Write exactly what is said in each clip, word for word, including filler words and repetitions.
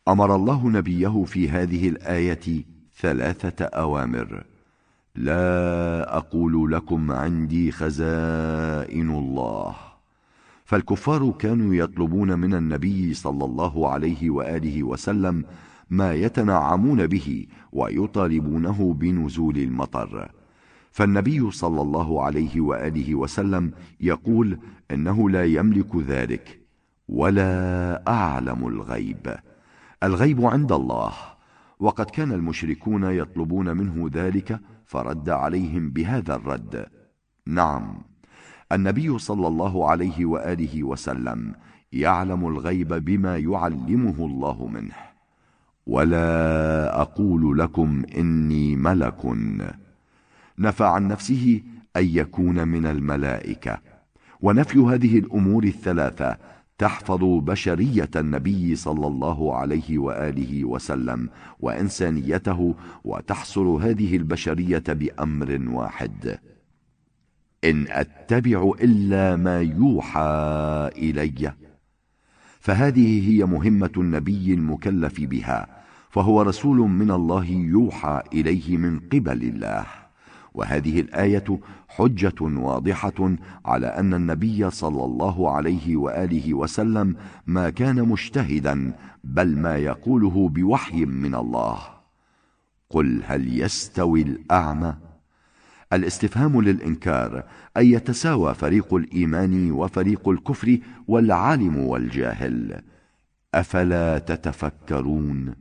أمر الله نبيه في هذه الآية ثلاثة أوامر: لا أقول لكم عندي خزائن الله، فالكفار كانوا يطلبون من النبي صلى الله عليه وآله وسلم ما يتنعمون به ويطالبونه بنزول المطر، فالنبي صلى الله عليه وآله وسلم يقول إنه لا يملك ذلك ولا أعلم الغيب، الغيب عند الله. وقد كان المشركون يطلبون منه ذلك، فرد عليهم بهذا الرد: نعم، النبي صلى الله عليه وآله وسلم يعلم الغيب بما يعلمه الله منه، ولا أقول لكم إني ملك، نفى عن نفسه أن يكون من الملائكة. ونفي هذه الأمور الثلاثة تحفظ بشرية النبي صلى الله عليه وآله وسلم وإنسانيته، وتحصل هذه البشرية بأمر واحد: إن أتبع إلا ما يوحى إلي. فهذه هي مهمة النبي المكلف بها، فهو رسول من الله يوحى إليه من قبل الله. وهذه الآية حجة واضحة على أن النبي صلى الله عليه وآله وسلم ما كان مجتهدا، بل ما يقوله بوحي من الله. قل هل يستوي الأعمى؟ الاستفهام للإنكار، أن يتساوى فريق الإيمان وفريق الكفر والعالم والجاهل. أفلا تتفكرون؟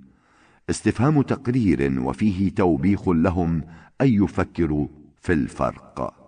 استفهام تقرير وفيه توبيخ لهم أن يفكروا في الفرق.